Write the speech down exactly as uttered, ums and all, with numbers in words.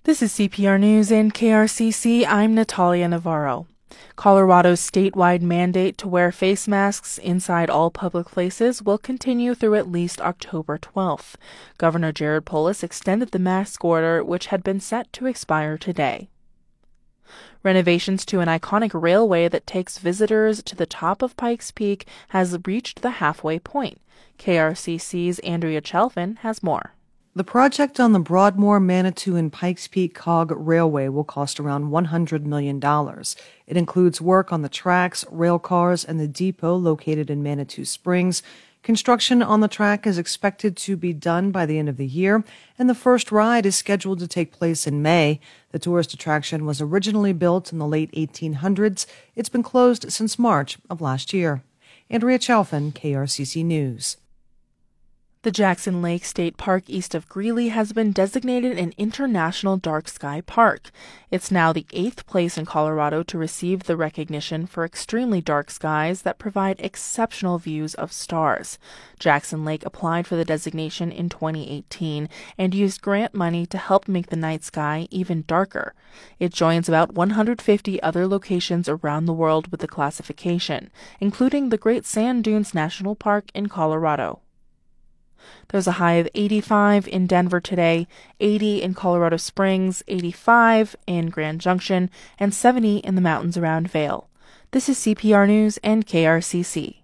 This is C P R News and K R C C. I'm Natalia Navarro. Colorado's statewide mandate to wear face masks inside all public places will continue through at least October twelfth. Governor Jared Polis extended the mask order, which had been set to expire today. Renovations to an iconic railway that takes visitors to the top of Pikes Peak has reached the halfway point. K R C C's Andrea Chelfin has more. The project on the Broadmoor, Manitou, and Pikes Peak Cog Railway will cost around one hundred million dollars. It includes work on the tracks, rail cars, and the depot located in Manitou Springs. Construction on the track is expected to be done by the end of the year, and the first ride is scheduled to take place in May. The tourist attraction was originally built in the late eighteen hundreds. It's been closed since March of last year. Andrea Chelfin, K R C C News. The Jackson Lake State Park east of Greeley has been designated an International Dark Sky Park. It's now the eighth place in Colorado to receive the recognition for extremely dark skies that provide exceptional views of stars. Jackson Lake applied for the designation in twenty eighteen and used grant money to help make the night sky even darker. It joins about one hundred fifty other locations around the world with the classification, including the Great Sand Dunes National Park in Colorado. There's a high of eighty-five in Denver today, eighty in Colorado Springs, eighty-five in Grand Junction, and seventy in the mountains around Vail. This is C P R News and K R C C.